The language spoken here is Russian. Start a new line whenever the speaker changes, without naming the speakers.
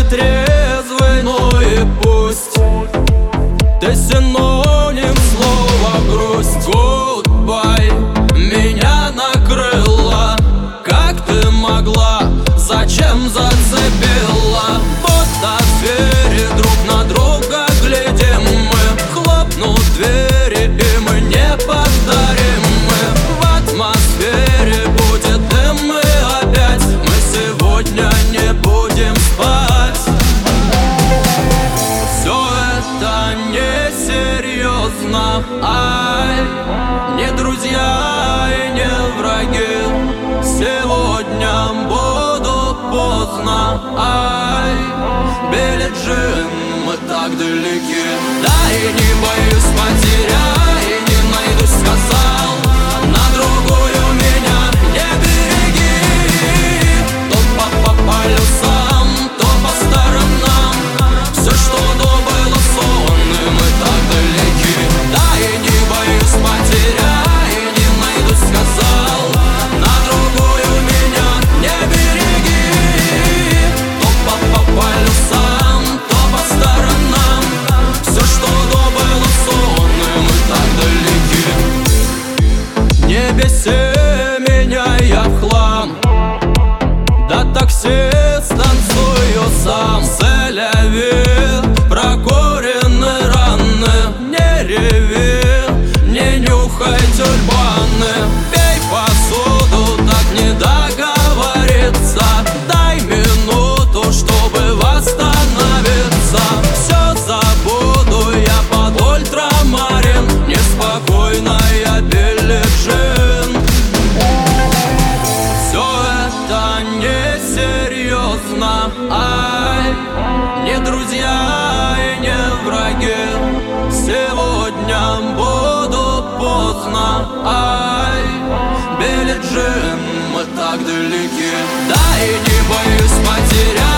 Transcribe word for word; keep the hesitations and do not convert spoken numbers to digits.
трезвый, ну и пусть. Ты синоним слова грусть. Goodbye, меня накрыло. Как ты могла, зачем зацепила? Вот на двери друг на друга глядим мы. Хлопнут двери, и мы не повторим мы. В атмосфере будет дым и опять мы сегодня не будем спать. Все это несерьезно, ай, не друзья и не враги. Сегодня буду поздно, ай, Билли Джин, мы так далеки. Да и не боюсь потерять, и не найду, сказал, на другую меня не береги. То по полюсам, то по сторонам, все, что до было сон, и мы так далеки. Да и не боюсь потерять, и не найду, сказал, на другую меня не береги. То по полюсам, то по сторонам, все, что до было сон, и мы так далеки. Не беси меня, я в хлам. До таксист танцую сам. Селяви, прокуренные раны. Не реви, не нюхай тюльпаны. Пей посуду, так не договориться. Дай минуту, чтобы восстановиться. Все забуду я под ультрамарин. Неспокойная Билли Джин. Все это несерьезно, ай, не друзья и не враги. Сегодня буду поздно, ай, Билли Джин, мы так далеки. Да и не боюсь потерять.